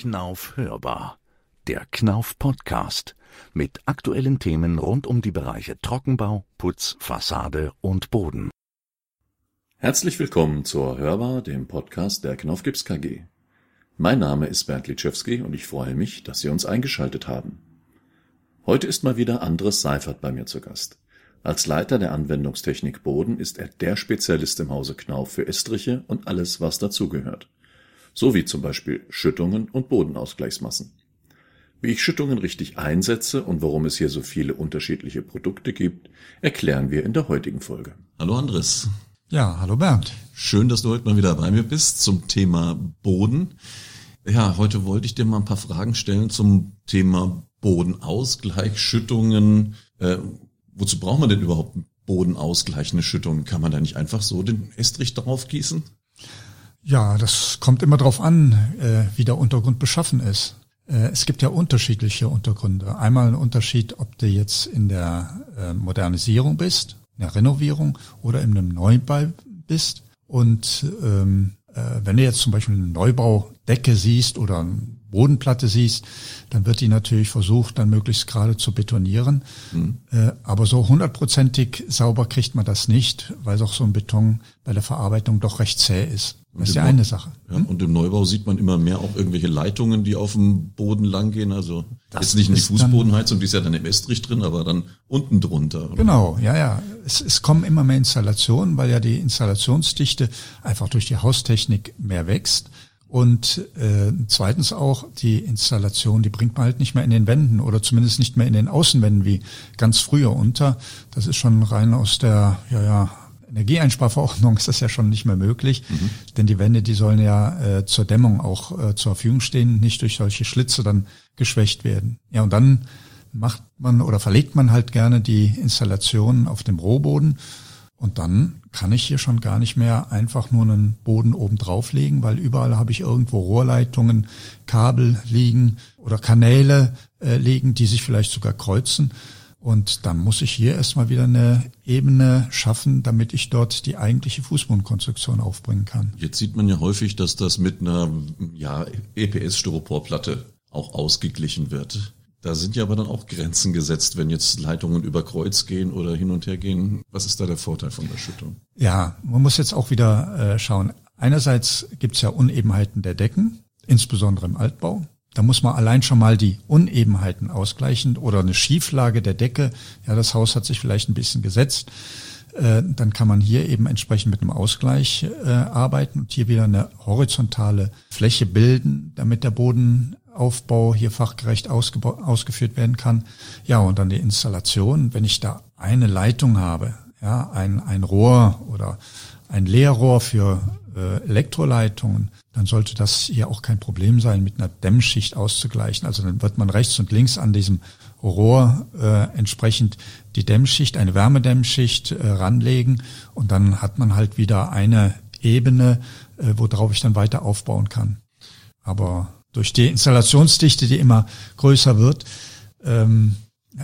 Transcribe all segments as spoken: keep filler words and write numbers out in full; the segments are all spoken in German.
Knauf hörbar. Der Knauf Podcast mit aktuellen Themen rund um die Bereiche Trockenbau, Putz, Fassade und Boden. Herzlich willkommen zur Hörbar, dem Podcast der Knauf Gips K G. Mein Name ist Bernd Litschewski und ich freue mich, dass Sie uns eingeschaltet haben. Heute ist mal wieder Andres Seifert bei mir zu Gast. Als Leiter der Anwendungstechnik Boden ist er der Spezialist im Hause Knauf für Estriche und alles, was dazugehört. So wie zum Beispiel Schüttungen und Bodenausgleichsmassen. Wie ich Schüttungen richtig einsetze und warum es hier so viele unterschiedliche Produkte gibt, erklären wir in der heutigen Folge. Hallo Andres. Ja, hallo Bernd. Schön, dass du heute mal wieder bei mir bist zum Thema Boden. Ja, heute wollte ich dir mal ein paar Fragen stellen zum Thema Bodenausgleich, Schüttungen. Äh, wozu braucht man denn überhaupt einen Bodenausgleich, eine Schüttung? Kann man da nicht einfach so den Estrich drauf gießen? Ja, das kommt immer darauf an, äh, wie der Untergrund beschaffen ist. Äh, es gibt ja unterschiedliche Untergründe. Einmal ein Unterschied, ob du jetzt in der äh, Modernisierung bist, in der Renovierung oder in einem Neubau bist. Und ähm, äh, wenn du jetzt zum Beispiel eine Neubaudecke siehst oder eine Bodenplatte siehst, dann wird die natürlich versucht, dann möglichst gerade zu betonieren. Mhm. Äh, aber so hundertprozentig sauber kriegt man das nicht, weil auch so ein Beton bei der Verarbeitung doch recht zäh ist. Das ist ja eine Sache. Ja, hm? Und im Neubau sieht man immer mehr auch irgendwelche Leitungen, die auf dem Boden langgehen. Also das jetzt nicht in die Fußbodenheizung, die ist ja dann im Estrich drin, aber dann unten drunter. Oder? Genau, ja, ja. Es, es kommen immer mehr Installationen, weil ja die Installationsdichte einfach durch die Haustechnik mehr wächst. Und äh, zweitens auch die Installation, die bringt man halt nicht mehr in den Wänden oder zumindest nicht mehr in den Außenwänden wie ganz früher unter. Das ist schon rein aus der, ja, ja, Energieeinsparverordnung ist das ja schon nicht mehr möglich, mhm. denn die Wände, die sollen ja äh, zur Dämmung auch äh, zur Verfügung stehen, nicht durch solche Schlitze dann geschwächt werden. Ja, und dann macht man oder verlegt man halt gerne die Installation auf dem Rohboden und dann kann ich hier schon gar nicht mehr einfach nur einen Boden oben drauflegen, weil überall habe ich irgendwo Rohrleitungen, Kabel liegen oder Kanäle äh, liegen, die sich vielleicht sogar kreuzen. Und dann muss ich hier erstmal wieder eine Ebene schaffen, damit ich dort die eigentliche Fußbodenkonstruktion aufbringen kann. Jetzt sieht man ja häufig, dass das mit einer ja, E P S-Styroporplatte auch ausgeglichen wird. Da sind ja aber dann auch Grenzen gesetzt, wenn jetzt Leitungen über Kreuz gehen oder hin und her gehen. Was ist da der Vorteil von der Schüttung? Ja, man muss jetzt auch wieder äh, schauen. Einerseits gibt es ja Unebenheiten der Decken, insbesondere im Altbau. Da muss man allein schon mal die Unebenheiten ausgleichen oder eine Schieflage der Decke. Ja, das Haus hat sich vielleicht ein bisschen gesetzt. Äh, dann kann man hier eben entsprechend mit einem Ausgleich äh, arbeiten und hier wieder eine horizontale Fläche bilden, damit der Bodenaufbau hier fachgerecht ausgeba- ausgeführt werden kann. Ja, und dann die Installation. Wenn ich da eine Leitung habe, ja, ein, ein Rohr oder ein Leerrohr für äh, Elektroleitungen, dann sollte das hier auch kein Problem sein, mit einer Dämmschicht auszugleichen. Also dann wird man rechts und links an diesem Rohr äh, entsprechend die Dämmschicht, eine Wärmedämmschicht äh, ranlegen und dann hat man halt wieder eine Ebene, äh, worauf ich dann weiter aufbauen kann. Aber durch die Installationsdichte, die immer größer wird, ähm,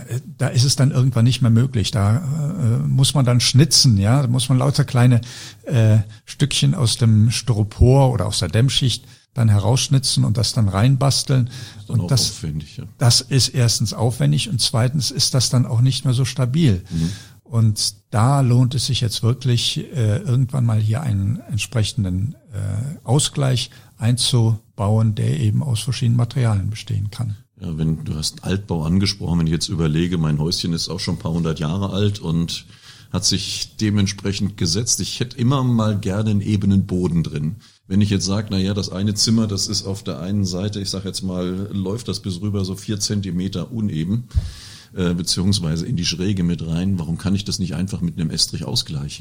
da ist es dann irgendwann nicht mehr möglich. Da äh, muss man dann schnitzen, ja, da muss man lauter kleine äh, Stückchen aus dem Styropor oder aus der Dämmschicht dann herausschnitzen und das dann reinbasteln. Das und das, aufwendig, ja. das ist erstens aufwendig und zweitens ist das dann auch nicht mehr so stabil. Mhm. Und da lohnt es sich jetzt wirklich, äh, irgendwann mal hier einen entsprechenden äh, Ausgleich einzubauen, der eben aus verschiedenen Materialien bestehen kann. Ja, wenn du hast Altbau angesprochen, wenn ich jetzt überlege, mein Häuschen ist auch schon ein paar hundert Jahre alt und hat sich dementsprechend gesetzt. Ich hätte immer mal gerne einen ebenen Boden drin. Wenn ich jetzt sage, na ja, das eine Zimmer, das ist auf der einen Seite, ich sage jetzt mal, läuft das bis rüber so vier Zentimeter uneben, äh, beziehungsweise in die Schräge mit rein. Warum kann ich das nicht einfach mit einem Estrich ausgleichen?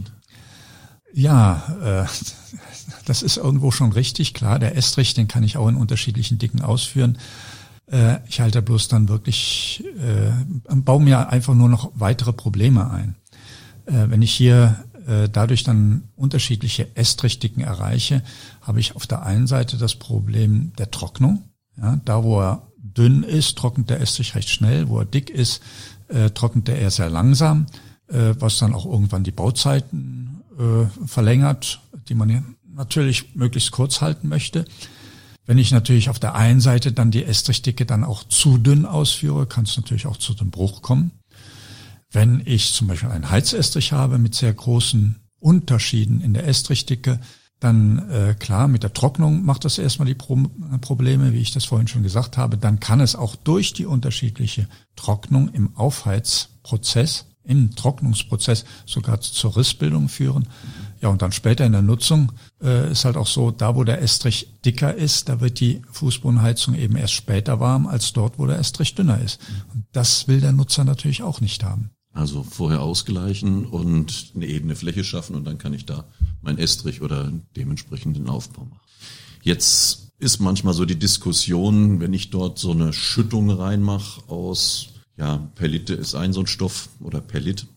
Ja, äh, das ist irgendwo schon richtig, klar. Der Estrich, den kann ich auch in unterschiedlichen Dicken ausführen. Ich halte bloß dann wirklich, äh, baue mir einfach nur noch weitere Probleme ein. Äh, wenn ich hier äh, dadurch dann unterschiedliche Estrichdicken erreiche, habe ich auf der einen Seite das Problem der Trocknung. Ja, da, wo er dünn ist, trocknet der Estrich recht schnell. Wo er dick ist, äh, trocknet er eher sehr langsam, äh, was dann auch irgendwann die Bauzeiten äh, verlängert, die man ja natürlich möglichst kurz halten möchte. Wenn ich natürlich auf der einen Seite dann die Estrichdicke dann auch zu dünn ausführe, kann es natürlich auch zu dem Bruch kommen. Wenn ich zum Beispiel einen Heizestrich habe mit sehr großen Unterschieden in der Estrichdicke, dann äh, klar, mit der Trocknung macht das erstmal die Pro- Probleme, wie ich das vorhin schon gesagt habe. Dann kann es auch durch die unterschiedliche Trocknung im Aufheizprozess, im Trocknungsprozess sogar zur Rissbildung führen. Ja, und dann später in der Nutzung äh, ist halt auch so, da wo der Estrich dicker ist, da wird die Fußbodenheizung eben erst später warm, als dort, wo der Estrich dünner ist. Und das will der Nutzer natürlich auch nicht haben. Also vorher ausgleichen und eine ebene Fläche schaffen und dann kann ich da mein Estrich oder dementsprechend den Aufbau machen. Jetzt ist manchmal so die Diskussion, wenn ich dort so eine Schüttung reinmache aus, ja, Perlite ist ein so ein Stoff oder Perlit,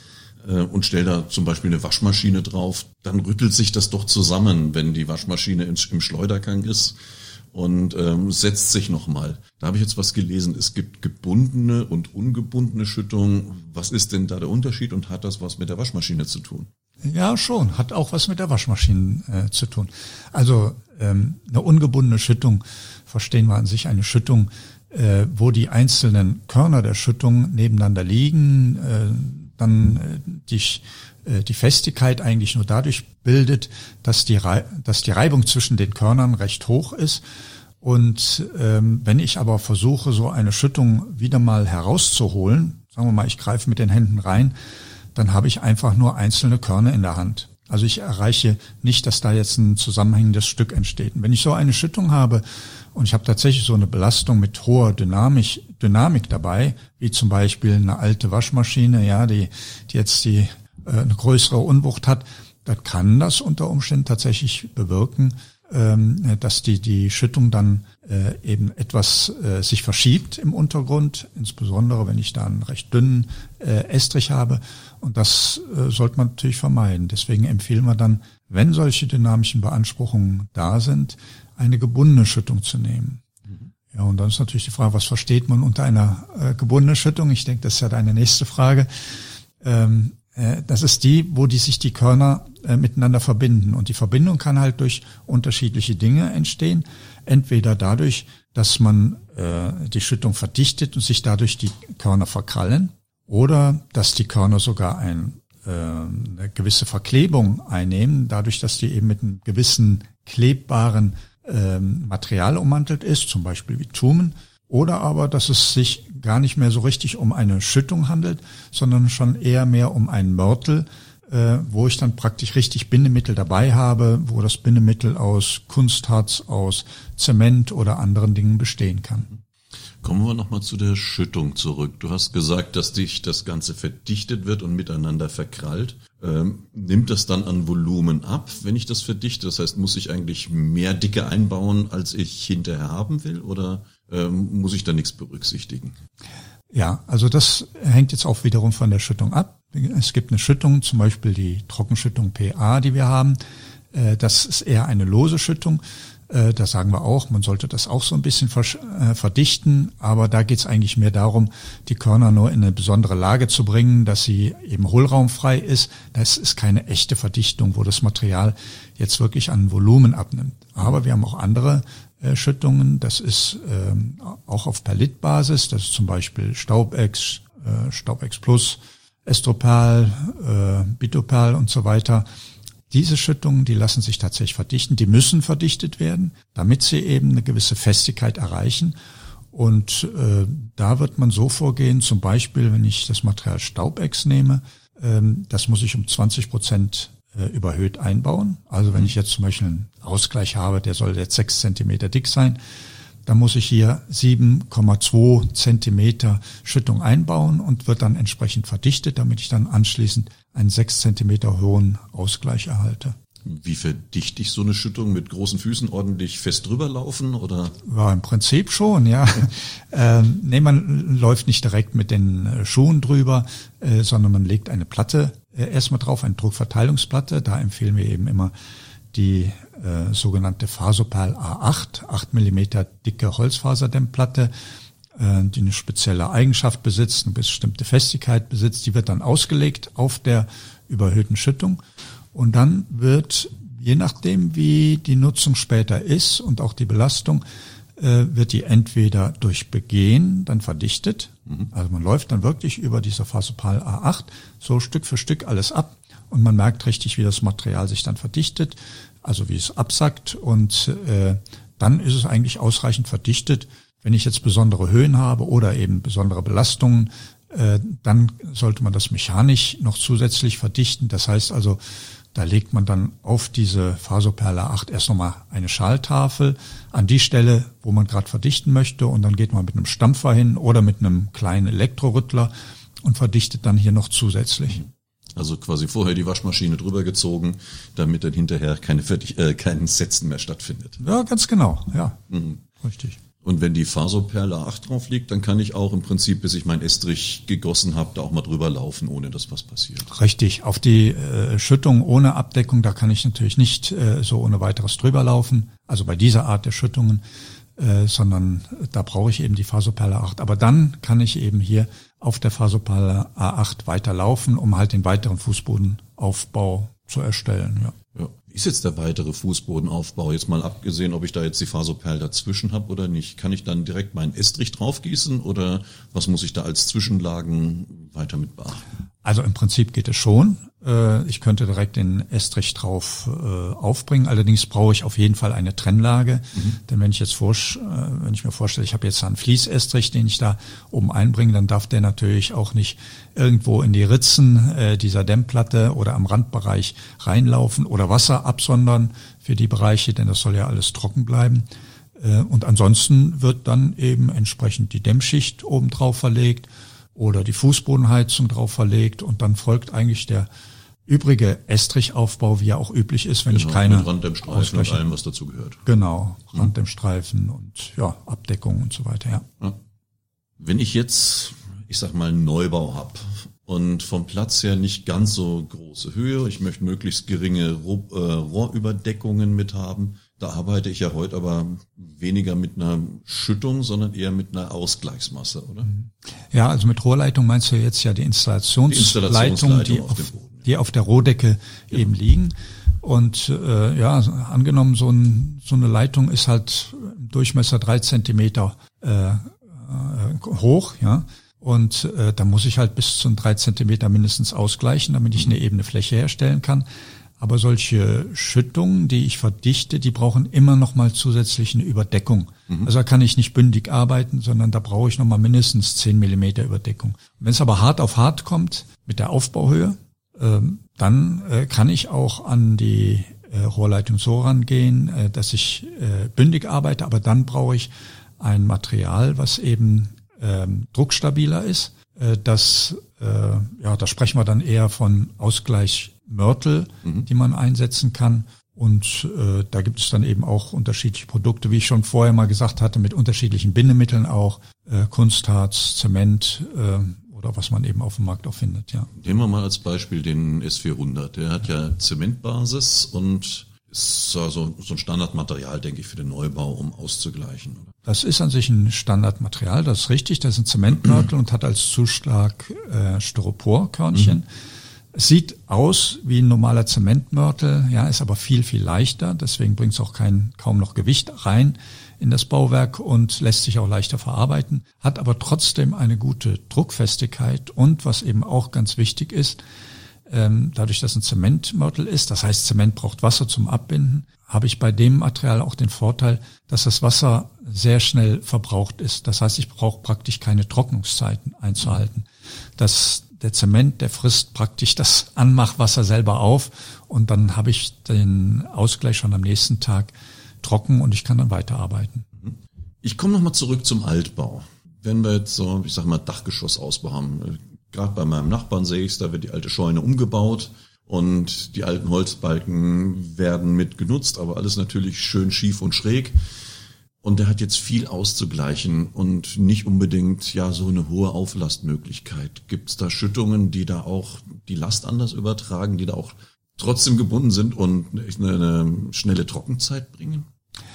und stell da zum Beispiel eine Waschmaschine drauf, dann rüttelt sich das doch zusammen, wenn die Waschmaschine im Schleudergang ist und ähm, setzt sich nochmal. Da habe ich jetzt was gelesen, es gibt gebundene und ungebundene Schüttungen. Was ist denn da der Unterschied und hat das was mit der Waschmaschine zu tun? Ja, schon, hat auch was mit der Waschmaschine äh, zu tun. Also ähm, eine ungebundene Schüttung, verstehen wir an sich eine Schüttung, äh, wo die einzelnen Körner der Schüttung nebeneinander liegen, äh, dann äh, die, äh, die Festigkeit eigentlich nur dadurch bildet, dass die, Rei- dass die Reibung zwischen den Körnern recht hoch ist. Und ähm, wenn ich aber versuche, so eine Schüttung wieder mal herauszuholen, sagen wir mal, ich greife mit den Händen rein, dann habe ich einfach nur einzelne Körner in der Hand. Also ich erreiche nicht, dass da jetzt ein zusammenhängendes Stück entsteht. Und wenn ich so eine Schüttung habe und ich habe tatsächlich so eine Belastung mit hoher Dynamik, Dynamik dabei, wie zum Beispiel eine alte Waschmaschine, ja, die, die jetzt die äh, eine größere Unwucht hat, dann kann das unter Umständen tatsächlich bewirken, ähm, dass die die Schüttung dann äh, eben etwas äh, sich verschiebt im Untergrund, insbesondere wenn ich da einen recht dünnen äh, Estrich habe. Und das äh, sollte man natürlich vermeiden. Deswegen empfehlen wir dann, wenn solche dynamischen Beanspruchungen da sind, eine gebundene Schüttung zu nehmen. Mhm. Ja, und dann ist natürlich die Frage, was versteht man unter einer äh, gebundenen Schüttung? Ich denke, das ist ja deine nächste Frage. Ähm, äh, das ist die, wo die sich die Körner äh, miteinander verbinden. Und die Verbindung kann halt durch unterschiedliche Dinge entstehen. Entweder dadurch, dass man äh, die Schüttung verdichtet und sich dadurch die Körner verkrallen, oder dass die Körner sogar ein, äh, eine gewisse Verklebung einnehmen, dadurch, dass die eben mit einem gewissen klebbaren ähm, Material ummantelt ist, zum Beispiel Bitumen, oder aber, dass es sich gar nicht mehr so richtig um eine Schüttung handelt, sondern schon eher mehr um einen Mörtel, äh, wo ich dann praktisch richtig Bindemittel dabei habe, wo das Bindemittel aus Kunstharz, aus Zement oder anderen Dingen bestehen kann. Kommen wir nochmal zu der Schüttung zurück. Du hast gesagt, dass dich das Ganze verdichtet wird und miteinander verkrallt. Ähm, nimmt das dann an Volumen ab, wenn ich das verdichte? Das heißt, muss ich eigentlich mehr Dicke einbauen, als ich hinterher haben will? Oder ähm, muss ich da nichts berücksichtigen? Ja, also das hängt jetzt auch wiederum von der Schüttung ab. Es gibt eine Schüttung, zum Beispiel die Trockenschüttung P A, die wir haben. Äh, das ist eher eine lose Schüttung. Da sagen wir auch, man sollte das auch so ein bisschen verdichten, aber da geht es eigentlich mehr darum, die Körner nur in eine besondere Lage zu bringen, dass sie eben hohlraumfrei ist. Das ist keine echte Verdichtung, wo das Material jetzt wirklich an Volumen abnimmt. Aber wir haben auch andere äh, Schüttungen, das ist ähm, auch auf Perlitbasis, das ist zum Beispiel Staubex, äh, Staubex Plus, Estropal, äh, Bitopal und so weiter. Diese Schüttungen, die lassen sich tatsächlich verdichten, die müssen verdichtet werden, damit sie eben eine gewisse Festigkeit erreichen. Und äh, da wird man so vorgehen, zum Beispiel, wenn ich das Material Staubex nehme, ähm, das muss ich um zwanzig Prozent äh, überhöht einbauen. Also wenn ich jetzt zum Beispiel einen Ausgleich habe, der soll jetzt sechs Zentimeter dick sein, dann muss ich hier sieben Komma zwei Zentimeter Schüttung einbauen und wird dann entsprechend verdichtet, damit ich dann anschließend einen sechs Zentimeter hohen Ausgleich erhalte. Wie verdichte ich so eine Schüttung? Mit großen Füßen ordentlich fest drüber laufen oder? Ja, im Prinzip schon, ja. ähm, nee, man läuft nicht direkt mit den Schuhen drüber, äh, sondern man legt eine Platte äh, erstmal drauf, eine Druckverteilungsplatte. Da empfehlen wir eben immer die äh, sogenannte Fasopal A acht, acht Millimeter dicke Holzfaserdämmplatte, äh, die eine spezielle Eigenschaft besitzt, eine bestimmte Festigkeit besitzt. Die wird dann ausgelegt auf der überhöhten Schüttung und dann wird Je nachdem, wie die Nutzung später ist und auch die Belastung, äh, wird die entweder durch Begehen dann verdichtet. Mhm. Also man läuft dann wirklich über diese Fasopal A acht so Stück für Stück alles ab und man merkt richtig, wie das Material sich dann verdichtet, also wie es absackt und äh, dann ist es eigentlich ausreichend verdichtet. Wenn ich jetzt besondere Höhen habe oder eben besondere Belastungen, äh, dann sollte man das mechanisch noch zusätzlich verdichten. Das heißt also, da legt man dann auf diese Fasopal A acht erst nochmal eine Schaltafel an die Stelle, wo man gerade verdichten möchte und dann geht man mit einem Stampfer hin oder mit einem kleinen Elektrorüttler und verdichtet dann hier noch zusätzlich. Also quasi vorher die Waschmaschine drüber gezogen, damit dann hinterher keine Fertig, äh, kein Setzen mehr stattfindet. Ja, ganz genau, ja, mhm. richtig. Und wenn die Fasopal A acht drauf liegt, dann kann ich auch im Prinzip, bis ich mein Estrich gegossen habe, da auch mal drüber laufen, ohne dass was passiert. Richtig, auf die äh, Schüttung ohne Abdeckung, da kann ich natürlich nicht äh, so ohne weiteres drüber laufen, also bei dieser Art der Schüttungen, äh, sondern da brauche ich eben die Fasopal A acht. Aber dann kann ich eben hier auf der Fasopal A acht weiterlaufen, um halt den weiteren Fußbodenaufbau zu erstellen. Ja. Ja. Wie ist jetzt der weitere Fußbodenaufbau? Jetzt mal abgesehen, ob ich da jetzt die Fasopal dazwischen habe oder nicht. Kann ich dann direkt meinen Estrich draufgießen oder was muss ich da als Zwischenlagen weiter mit beachten? Also im Prinzip geht es schon. Ich könnte direkt den Estrich drauf aufbringen. Allerdings brauche ich auf jeden Fall eine Trennlage. Mhm. Denn wenn ich jetzt vor, wenn ich mir vorstelle, ich habe jetzt einen Fließestrich, den ich da oben einbringe, dann darf der natürlich auch nicht irgendwo in die Ritzen dieser Dämmplatte oder am Randbereich reinlaufen oder Wasser absondern für die Bereiche, denn das soll ja alles trocken bleiben. Und ansonsten wird dann eben entsprechend die Dämmschicht oben drauf verlegt oder die Fußbodenheizung drauf verlegt und dann folgt eigentlich der übrige Estrichaufbau, wie er auch üblich ist, wenn genau, ich keine mit Randdämmstreifen und allem, was dazu gehört. Genau, Randdämmstreifen und ja, Abdeckung und so weiter, ja. ja. Wenn ich jetzt, ich sag mal, einen Neubau habe und vom Platz her nicht ganz so große Höhe, ich möchte möglichst geringe Roh, äh, Rohrüberdeckungen mit haben, da arbeite ich ja heute aber weniger mit einer Schüttung, sondern eher mit einer Ausgleichsmasse, oder? Ja, also mit Rohrleitung meinst du jetzt ja die Installationsleitungen, die, die, auf, die auf der Rohdecke genau. eben liegen. Und äh, ja, angenommen, so, ein, so eine Leitung ist halt im Durchmesser drei Zentimeter äh, äh, hoch, ja. Und äh, da muss ich halt bis zu drei Zentimeter mindestens ausgleichen, damit ich eine ebene Fläche herstellen kann. Aber solche Schüttungen, die ich verdichte, die brauchen immer noch mal zusätzlich eine Überdeckung. Mhm. Also da kann ich nicht bündig arbeiten, sondern da brauche ich noch mal mindestens zehn Millimeter Überdeckung. Wenn es aber hart auf hart kommt mit der Aufbauhöhe, ähm, dann äh, kann ich auch an die äh, Rohrleitung so rangehen, äh, dass ich äh, bündig arbeite, aber dann brauche ich ein Material, was eben ähm, druckstabiler ist. Äh, das, äh, ja, da sprechen wir dann eher von Ausgleich Mörtel, mhm. die man einsetzen kann. Und äh, da gibt es dann eben auch unterschiedliche Produkte, wie ich schon vorher mal gesagt hatte, mit unterschiedlichen Bindemitteln auch, äh, Kunstharz, Zement äh, oder was man eben auf dem Markt auch findet. Ja. Nehmen wir mal als Beispiel den S vierhundert. Der hat ja Zementbasis und ist so, so ein Standardmaterial, denke ich, für den Neubau, um auszugleichen. Das ist an sich ein Standardmaterial, das ist richtig. Das ist ein Zementmörtel und hat als Zuschlag äh, Styroporkörnchen. Mhm. Es sieht aus wie ein normaler Zementmörtel, ja, ist aber viel, viel leichter. Deswegen bringt es auch kein, kaum noch Gewicht rein in das Bauwerk und lässt sich auch leichter verarbeiten, hat aber trotzdem eine gute Druckfestigkeit und was eben auch ganz wichtig ist, ähm, dadurch, dass ein Zementmörtel ist, das heißt, Zement braucht Wasser zum Abbinden, habe ich bei dem Material auch den Vorteil, dass das Wasser sehr schnell verbraucht ist. Das heißt, ich brauche praktisch keine Trocknungszeiten einzuhalten. Das Der Zement, der frisst praktisch das Anmachwasser selber auf und dann habe ich den Ausgleich schon am nächsten Tag trocken und ich kann dann weiterarbeiten. Ich komme nochmal zurück zum Altbau. Wenn wir jetzt so, ich sag mal, Dachgeschossausbau haben, gerade bei meinem Nachbarn sehe ich es, da wird die alte Scheune umgebaut und die alten Holzbalken werden mit genutzt, aber alles natürlich schön schief und schräg. Und der hat jetzt viel auszugleichen und nicht unbedingt ja so eine hohe Auflastmöglichkeit. Gibt es da Schüttungen, die da auch die Last anders übertragen, die da auch trotzdem gebunden sind und eine, eine schnelle Trockenzeit bringen?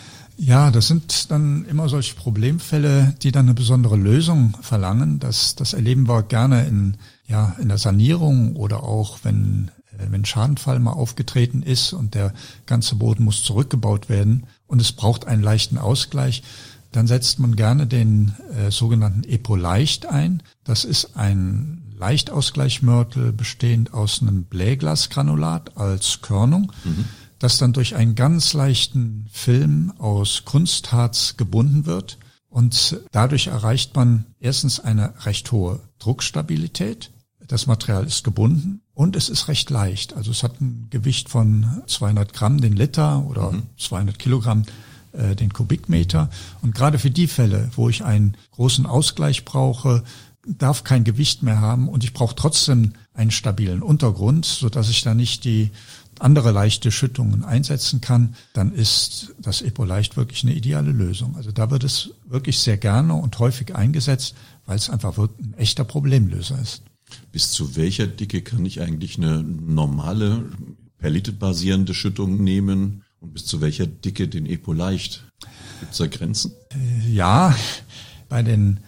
Ja, das sind dann immer solche Problemfälle, die dann eine besondere Lösung verlangen. Das, das erleben wir gerne in, ja, in der Sanierung oder auch wenn wenn Schadenfall mal aufgetreten ist und der ganze Boden muss zurückgebaut werden und es braucht einen leichten Ausgleich, dann setzt man gerne den äh, sogenannten Epo-Leicht ein. Das ist ein Leichtausgleichmörtel bestehend aus einem Blähglasgranulat als Körnung, mhm. das dann durch einen ganz leichten Film aus Kunstharz gebunden wird. Und dadurch erreicht man erstens eine recht hohe Druckstabilität. Das Material ist gebunden und es ist recht leicht. Also es hat ein Gewicht von zweihundert Gramm den Liter oder mhm. zweihundert Kilogramm äh, den Kubikmeter. Und gerade für die Fälle, wo ich einen großen Ausgleich brauche, darf kein Gewicht mehr haben und ich brauche trotzdem einen stabilen Untergrund, sodass ich da nicht die andere leichte Schüttungen einsetzen kann, dann ist das Epo-Leicht wirklich eine ideale Lösung. Also da wird es wirklich sehr gerne und häufig eingesetzt, weil es einfach wirklich ein echter Problemlöser ist. Bis zu welcher Dicke kann ich eigentlich eine normale Perlite-basierende Schüttung nehmen und bis zu welcher Dicke den Epo-Leicht? Gibt es da Grenzen? Ja, bei den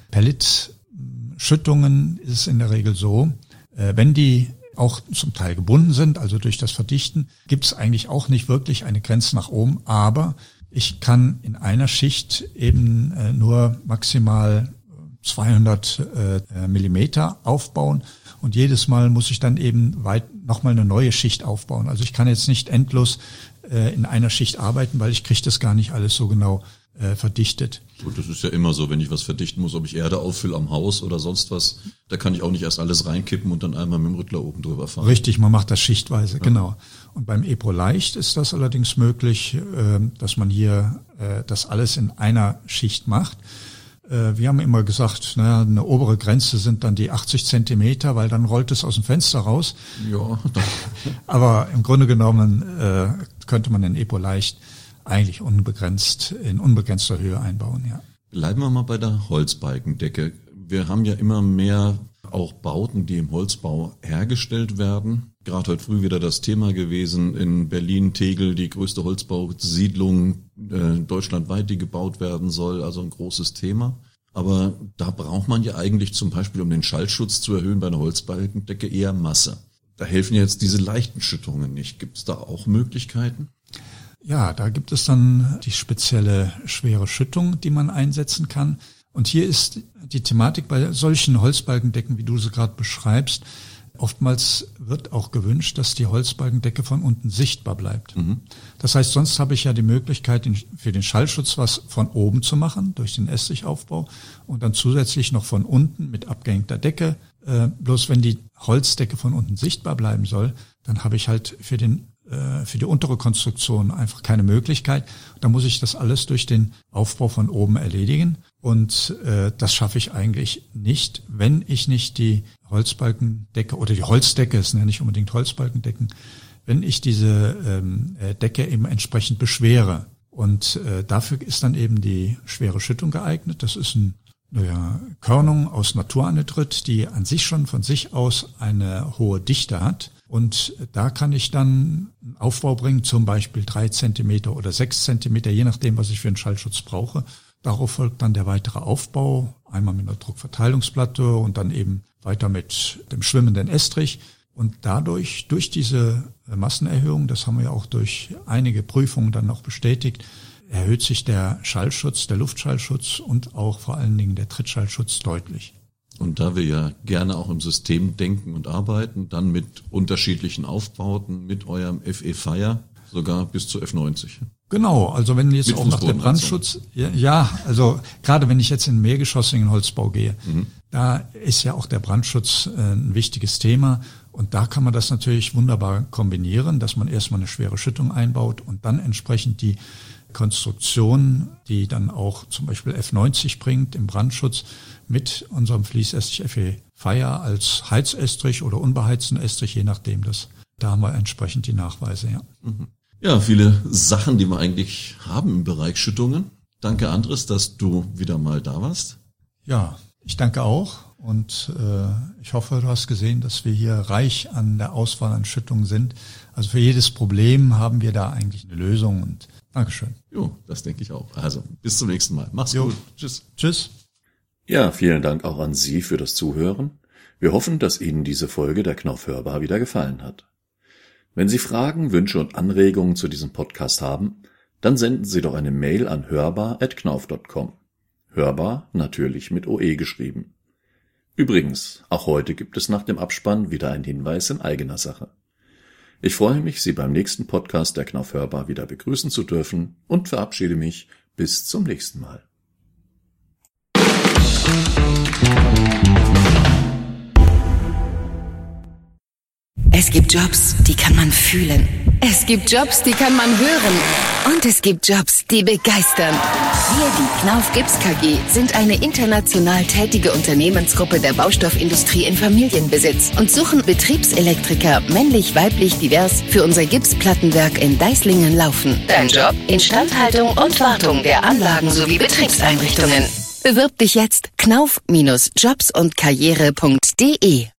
Pellet-Schüttungen ist es in der Regel so, wenn die auch zum Teil gebunden sind, also durch das Verdichten, gibt es eigentlich auch nicht wirklich eine Grenze nach oben, aber ich kann in einer Schicht eben äh, nur maximal zweihundert äh, Millimeter aufbauen und jedes Mal muss ich dann eben weit nochmal eine neue Schicht aufbauen. Also ich kann jetzt nicht endlos äh, in einer Schicht arbeiten, weil ich kriege das gar nicht alles so genau äh, verdichtet. Gut, das ist ja immer so, wenn ich was verdichten muss, ob ich Erde auffülle am Haus oder sonst was, da kann ich auch nicht erst alles reinkippen und dann einmal mit dem Rüttler oben drüber fahren. Richtig, man macht das schichtweise, ja. Genau. Und beim Epo-Leicht ist das allerdings möglich, äh, dass man hier äh, das alles in einer Schicht macht. Äh, wir haben immer gesagt, naja, eine obere Grenze sind dann die achtzig Zentimeter, weil dann rollt es aus dem Fenster raus. Ja. Aber im Grunde genommen äh, könnte man den Epo-Leicht eigentlich unbegrenzt, in unbegrenzter Höhe einbauen, ja. Bleiben wir mal bei der Holzbalkendecke. Wir haben ja immer mehr auch Bauten, die im Holzbau hergestellt werden. Gerade heute früh wieder das Thema gewesen in Berlin, Tegel, die größte Holzbausiedlung äh, deutschlandweit, die gebaut werden soll, also ein großes Thema. Aber da braucht man ja eigentlich zum Beispiel, um den Schallschutz zu erhöhen bei einer Holzbalkendecke, eher Masse. Da helfen jetzt diese leichten Schüttungen nicht. Gibt es da auch Möglichkeiten? Ja, da gibt es dann die spezielle schwere Schüttung, die man einsetzen kann. Und hier ist die Thematik bei solchen Holzbalkendecken, wie du sie gerade beschreibst, oftmals wird auch gewünscht, dass die Holzbalkendecke von unten sichtbar bleibt. Mhm. Das heißt, sonst habe ich ja die Möglichkeit, für den Schallschutz was von oben zu machen, durch den Estrichaufbau und dann zusätzlich noch von unten mit abgehängter Decke. Äh, bloß wenn die Holzdecke von unten sichtbar bleiben soll, dann habe ich halt für den für die untere Konstruktion einfach keine Möglichkeit. Da muss ich das alles durch den Aufbau von oben erledigen. Und äh, das schaffe ich eigentlich nicht, wenn ich nicht die Holzbalkendecke oder die Holzdecke, es sind ja nicht unbedingt Holzbalkendecken, wenn ich diese ähm, Decke eben entsprechend beschwere. Und äh, dafür ist dann eben die schwere Schüttung geeignet. Das ist ein naja, Körnung aus Naturanhydrit, die an sich schon von sich aus eine hohe Dichte hat. Und da kann ich dann einen Aufbau bringen, zum Beispiel drei Zentimeter oder sechs Zentimeter, je nachdem, was ich für einen Schallschutz brauche. Darauf folgt dann der weitere Aufbau, einmal mit einer Druckverteilungsplatte und dann eben weiter mit dem schwimmenden Estrich. Und dadurch, durch diese Massenerhöhung, das haben wir ja auch durch einige Prüfungen dann noch bestätigt, erhöht sich der Schallschutz, der Luftschallschutz und auch vor allen Dingen der Trittschallschutz deutlich. Und da wir ja gerne auch im System denken und arbeiten, dann mit unterschiedlichen Aufbauten, mit eurem F E Fire, sogar bis zu F neunzig. Genau, also wenn jetzt mit auch nach der Brandschutz, ja, ja, also gerade wenn ich jetzt in mehrgeschossigen Holzbau gehe, mhm. da ist ja auch der Brandschutz äh, ein wichtiges Thema. Und da kann man das natürlich wunderbar kombinieren, dass man erstmal eine schwere Schüttung einbaut und dann entsprechend die Konstruktion, die dann auch zum Beispiel F neunzig bringt im Brandschutz, mit unserem Fließestrich F E Fire als Heizestrich oder unbeheizten Estrich, je nachdem. Das, da haben wir entsprechend die Nachweise, ja. Ja, viele Sachen, die wir eigentlich haben im Bereich Schüttungen. Danke, Andres, dass du wieder mal da warst. Ja, ich danke auch und äh, ich hoffe, du hast gesehen, dass wir hier reich an der Auswahl an Schüttungen sind. Also für jedes Problem haben wir da eigentlich eine Lösung und Dankeschön. Jo, das denke ich auch. Also bis zum nächsten Mal. Mach's jo. gut. Tschüss. Tschüss. Ja, vielen Dank auch an Sie für das Zuhören. Wir hoffen, dass Ihnen diese Folge der Knauf Hörbar wieder gefallen hat. Wenn Sie Fragen, Wünsche und Anregungen zu diesem Podcast haben, dann senden Sie doch eine Mail an hörbar at knauf punkt com. Hörbar natürlich mit O E geschrieben. Übrigens, auch heute gibt es nach dem Abspann wieder einen Hinweis in eigener Sache. Ich freue mich, Sie beim nächsten Podcast der Knauf Hörbar wieder begrüßen zu dürfen und verabschiede mich bis zum nächsten Mal. Es gibt Jobs, die kann man fühlen. Es gibt Jobs, die kann man hören. Und es gibt Jobs, die begeistern. Wir, die Knauf Gips K G, sind eine international tätige Unternehmensgruppe der Baustoffindustrie in Familienbesitz und suchen Betriebselektriker, männlich, weiblich, divers, für unser Gipsplattenwerk in Deislingen-Laufen. Dein Job? Instandhaltung und Wartung der Anlagen sowie Betriebseinrichtungen. Bewirb dich jetzt knauf Bindestrich jobs und karriere punkt de.